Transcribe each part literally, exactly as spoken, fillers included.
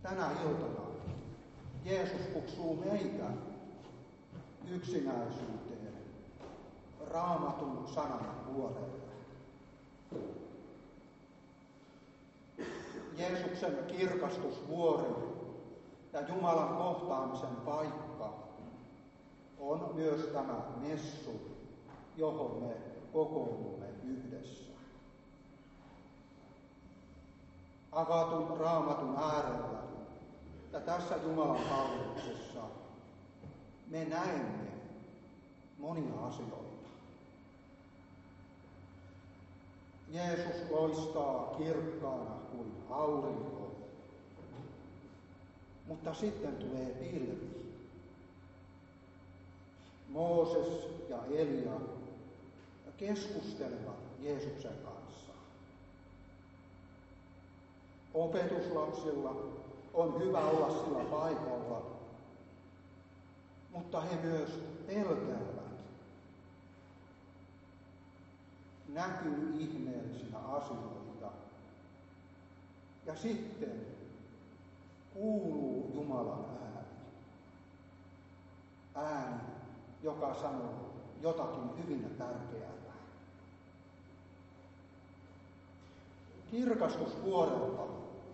tänä iltana Jeesus kutsuu meitä yksinäisyyteen Raamatun sanan vuorelle. Jeesuksen kirkastusvuori ja Jumalan kohtaamisen paikka on myös tämä messu, johon me kokoonnumme yhdessä. Avatun Raamatun äärellä ja tässä Jumalan palveluksessa me näemme monia asioita. Jeesus loistaa kirkkaana kuin aurinko, mutta sitten tulee pilvi. Mooses ja Elia keskustelevat Jeesuksen kanssa. Opetuslapsilla on hyvä olla sillä paikalla, mutta he myös pelkäävät. Näkyy ihmeellisinä asioita. Ja sitten kuuluu Jumalan ääni. Ääni, joka sanoo jotakin hyvin tärkeää. Kirkastusvuorella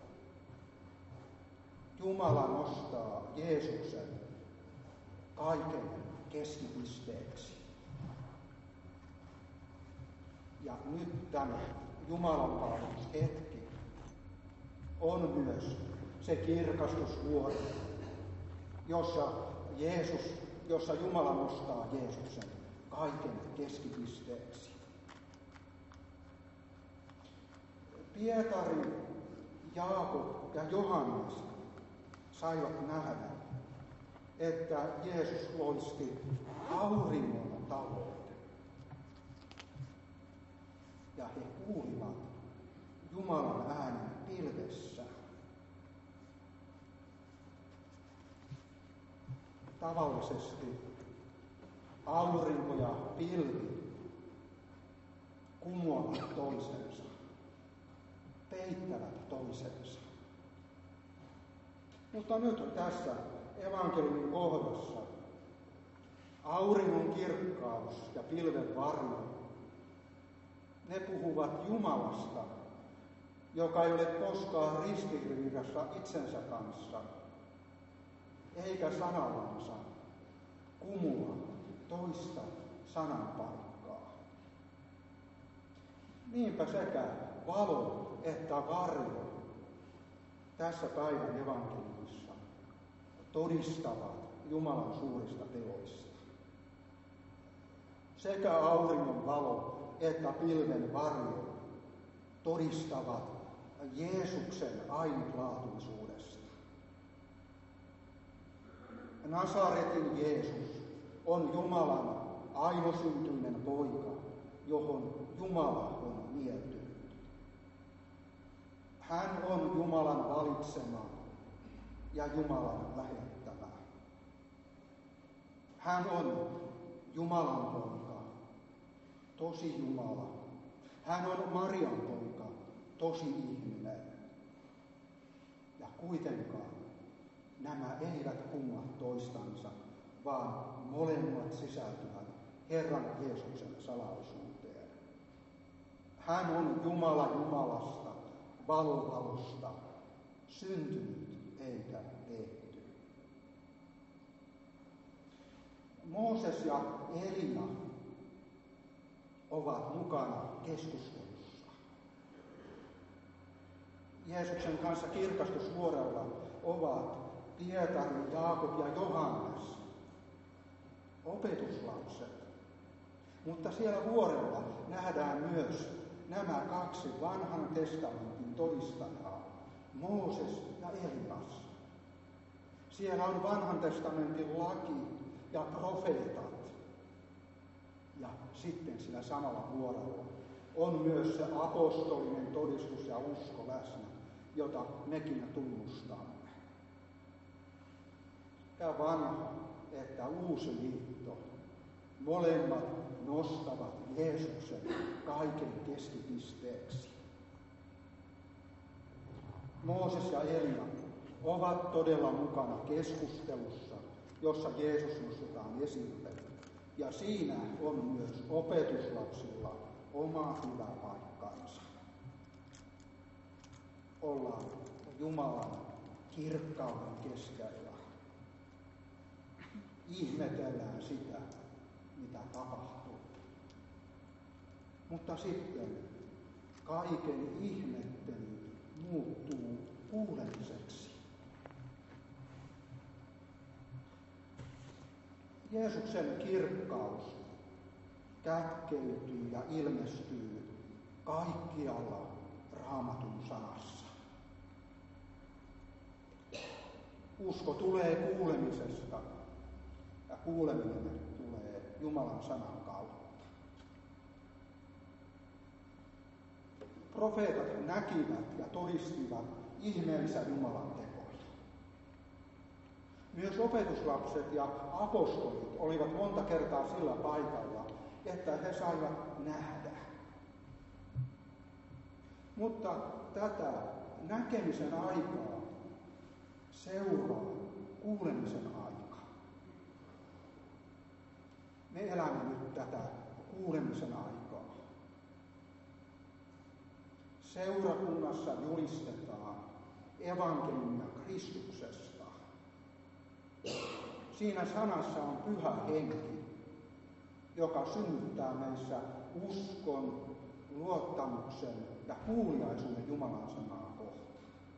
Jumala nostaa Jeesuksen kaiken keskipisteeksi. Ja nyt tämä jumalanpalvelushetki on myös se kirkastusvuori, jossa Jeesus, jossa Jumala nostaa Jeesuksen kaiken keskipisteeksi. Pietari, Jaakob ja Johannes saivat nähdä, että Jeesus loisti auringon tavoin. Ja he kuulivat Jumalan äänen pilvessä. Tavallisesti aurinko ja pilvi kumoavat toisensa, peittävät toisensa. Mutta nyt tässä evankeliumin kohdassa auringon kirkkaus ja pilven varjo, ne puhuvat Jumalasta, joka ei ole koskaan ristiriidassa itsensä kanssa, eikä sanallansa kumoa toista sanan paikkaa. Niinpä sekä valo että varjo tässä päivän evankeliumissa todistavat Jumalan suurista teoista. Sekä auringon valo että pilven varjo todistavat Jeesuksen ainutlaatuisuudesta. Nasaretin Jeesus on Jumalan ainosyntyinen poika, johon Jumala on mieltynyt. Hän on Jumalan valitsema ja Jumalan lähettämä. Hän on Jumalan poika, tosi Jumala. Hän on Marian poika, tosi ihminen. Ja kuitenkaan nämä eivät kumoa toistansa, vaan molemmat sisältyvät Herran Jeesuksen salaisuuteen. Hän on Jumala Jumalasta, valo valosta, syntynyt eikä tehty. Mooses ja Elia ovat mukana keskustelussa. Jeesuksen kanssa kirkastusvuorella ovat Pietari, Jaakob ja Johannes, opetuslapset. Mutta siellä vuorella nähdään myös nämä kaksi vanhan testamentin todistajaa, Mooses ja Elias. Siellä on vanhan testamentin laki ja profeetat. Ja sitten sillä samalla vuorolla on myös se apostolinen todistus ja usko läsnä, jota mekin tunnustamme. Ja vanha että uusi liitto, molemmat nostavat Jeesuksen kaiken keskipisteeksi. Mooses ja Elia ovat todella mukana keskustelussa, jossa Jeesus nostetaan esille. Ja siinä on myös opetuslapsilla oma hyvä paikkansa. Ollaan Jumalan kirkkauden keskellä. Ihmetellään sitä, mitä tapahtuu. Mutta sitten kaiken ihmettely muuttuu kuulemiseksi. Jeesuksen kirkkaus kätkeytyy ja ilmestyy kaikkialla Raamatun sanassa. Usko tulee kuulemisesta ja kuuleminen tulee Jumalan sanan kautta. Profeetat näkivät ja todistivat ihmeellisiä Jumalan tekoja. Myös opetuslapset ja apostolit olivat monta kertaa sillä paikalla, että he saivat nähdä. Mutta tätä näkemisen aikaa seuraa kuulemisen aika. Me elämme nyt tätä kuulemisen aikaa. Seurakunnassa julistetaan evankeliumia Kristuksesta. Siinä sanassa on pyhä henki, joka synnyttää meissä uskon, luottamuksen ja kuuliaisuuden Jumalan sanaa kohtaan.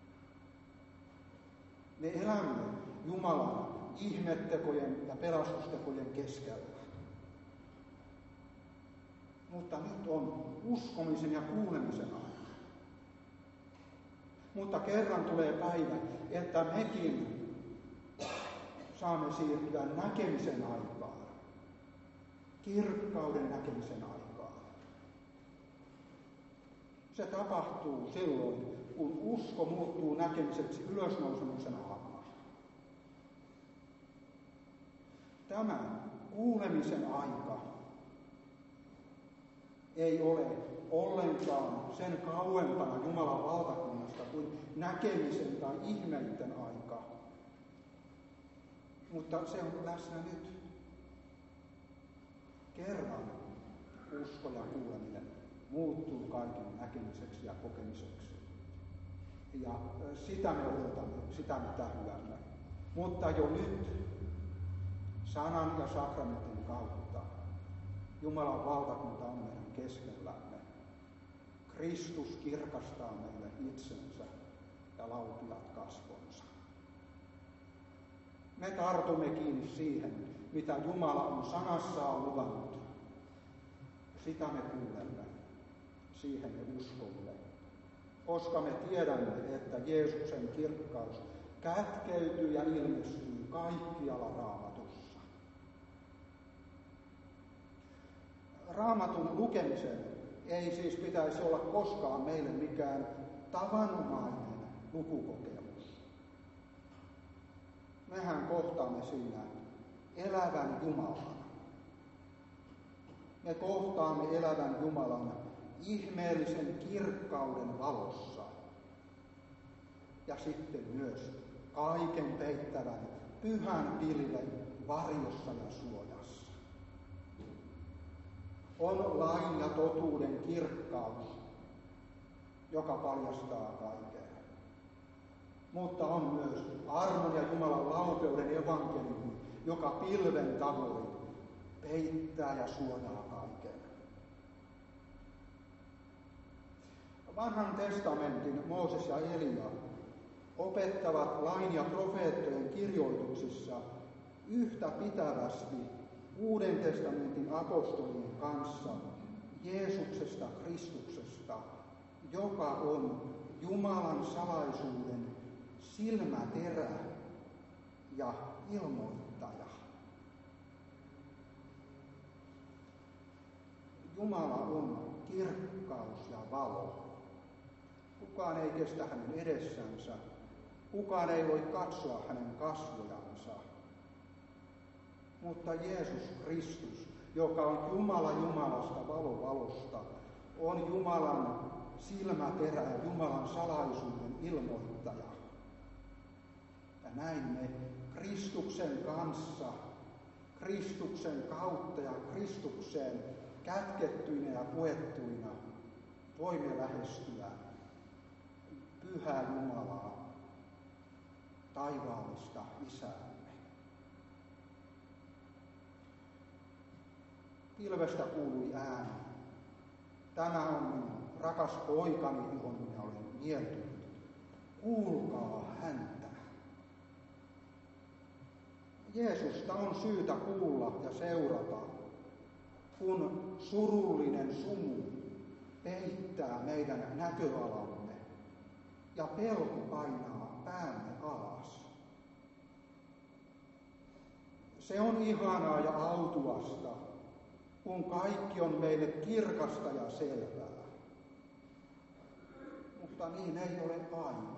Me elämme Jumalan ihmettekojen ja pelastustekojen keskellä. Mutta nyt on uskomisen ja kuulemisen aika. Mutta kerran tulee päivä, että mekin saamme siirtyä näkemisen aikaan, kirkkauden näkemisen aikaan. Se tapahtuu silloin, kun usko muuttuu näkemiseksi ylösnousemuksen aamuna. Tämä kuulemisen aika ei ole ollenkaan sen kauempana Jumalan valtakunnasta kuin näkemisen tai ihmeiden aika. Mutta se on läsnä nyt. Kerran usko ja kuuleminen muuttuu kaiken näkemiseksi ja kokemiseksi. Ja sitä me odotamme, sitä me tähyämme. Mutta jo nyt sanan ja sakramentin kautta Jumalan valtakunta on meidän keskellämme. Kristus kirkastaa meille itsensä ja laupiat kasvonsa. Me tartumme kiinni siihen, mitä Jumala on sanassaan luvannut. Sitä me kuulemme, siihen me uskomme, koska me tiedämme, että Jeesuksen kirkkaus kätkeytyy ja ilmestyy kaikkialla Raamatussa. Raamatun lukemisen ei siis pitäisi olla koskaan meille mikään tavanomainen lukukokemus. Mehän kohtaamme siinä elävän Jumalan. Me kohtaamme elävän Jumalan ihmeellisen kirkkauden valossa. Ja sitten myös kaiken peittävän pyhän pilven varjossa ja suojassa. On lain ja totuuden kirkkaus, joka paljastaa kaiken. Mutta on myös armon ja Jumalan laupeuden evankeliumi, joka pilven tavoin peittää ja suojaa kaiken. Vanhan testamentin Mooses ja Elia opettavat lain ja profeettojen kirjoituksissa yhtä pitävästi Uuden testamentin apostolien kanssa Jeesuksesta Kristuksesta, joka on Jumalan salaisuuden silmäterä ja ilmoittaja. Jumala on kirkkaus ja valo. Kukaan ei kestä hänen edessänsä. Kukaan ei voi katsoa hänen kasvojansa. Mutta Jeesus Kristus, joka on Jumala Jumalasta, valo valosta, on Jumalan silmäterä ja Jumalan salaisuuden ilmoittaja. Ja näin me Kristuksen kanssa, Kristuksen kautta ja Kristukseen kätkettyinä ja puettuina voimme lähestyä Pyhää Jumalaa, taivaallista Isäämme. Pilvestä kuului ääni. Tämä on minun rakas poikani, johon minä olen mieltynyt. Kuulkaa häntä. Jeesusta on syytä kuulla ja seurata, kun surullinen sumu peittää meidän näköalamme ja pelko painaa päämme alas. Se on ihanaa ja autuasta, kun kaikki on meille kirkasta ja selvää. Mutta niin ei ole aina.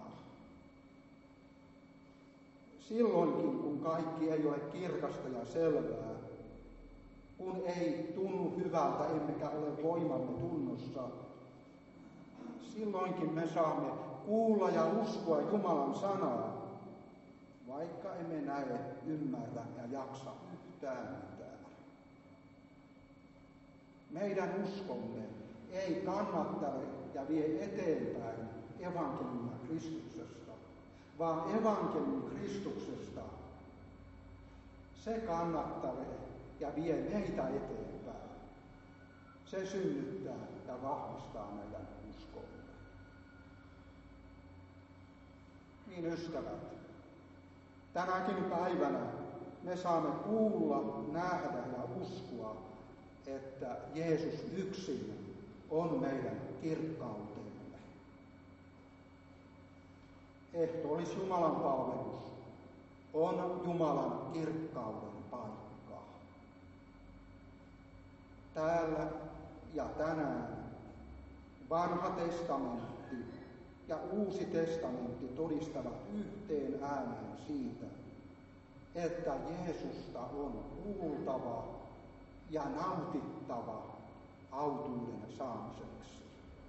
Silloinkin, kun kaikki ei ole kirkasta ja selvää, kun ei tunnu hyvältä emmekä ole voimamme tunnossa, silloinkin me saamme kuulla ja uskoa Jumalan sanaa, vaikka emme näe, ymmärrä ja jaksa yhtään mitään. Meidän uskomme ei kannattele ja vie eteenpäin evankeliumia Kristuksesta, vaan evankeliumi Kristuksesta, se kannattelee ja vie meitä eteenpäin. Se synnyttää ja vahvistaa meidän uskomme. Niin ystävät, tänäkin päivänä me saamme kuulla, nähdä ja uskoa, että Jeesus yksin on meidän kirkkautemme. Ehtoolis Jumalan palvelus on Jumalan kirkkauden paikka. Täällä ja tänään Vanha testamentti ja Uusi testamentti todistavat yhteen ääneen siitä, että Jeesusta on kuultava ja nautittava autuuden saamiseksi.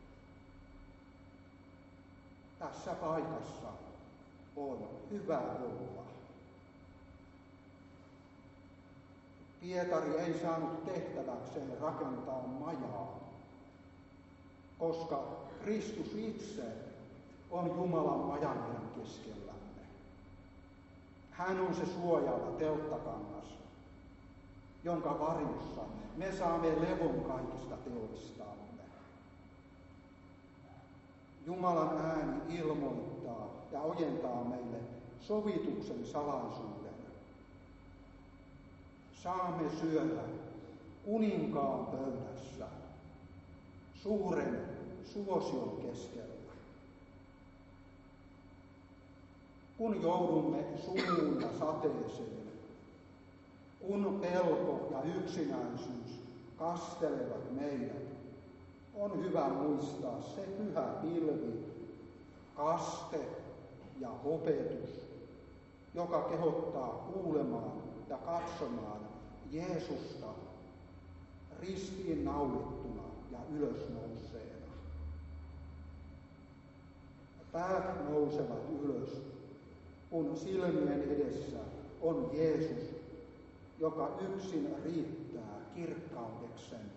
Tässä paikassa on hyvä olla. Pietari ei saanut tehtäväkseen rakentaa majaa, koska Kristus itse on Jumalan maja meidän keskellämme. Hän on se suojaava telttakangas, jonka varjossa me saamme levon kaikista teoistamme. Jumalan ääni ilmoittaa ja ojentaa meille sovituksen salaisuuden. Saamme syödä kuninkaan pöydässä suuren suosion keskellä. Kun joudumme sumuun ja sateeseen, kun pelko ja yksinäisyys kastelevat meidät, on hyvä muistaa se pyhä pilvi, kaste ja opetus, joka kehottaa kuulemaan ja katsomaan Jeesusta ristiin naulittuna ja ylösnouseena. Päät nousevat ylös, kun silmien edessä on Jeesus, joka yksin riittää kirkkaudeksemme.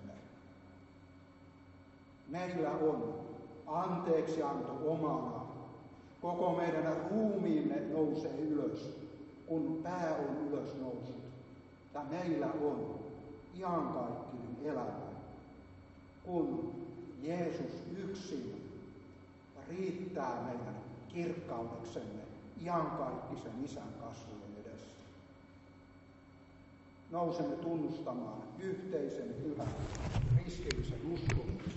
Meillä on anteeksianto omana. Koko meidän ruumiimme nousee ylös, kun pää on ylös noussut. Ja meillä on iankaikkinen elämä, kun Jeesus yksin riittää meidän kirkkaudeksemme iankaikkisen Isän kasvojen edessä. Nousemme tunnustamaan yhteisen pyhän kristillisen uskon.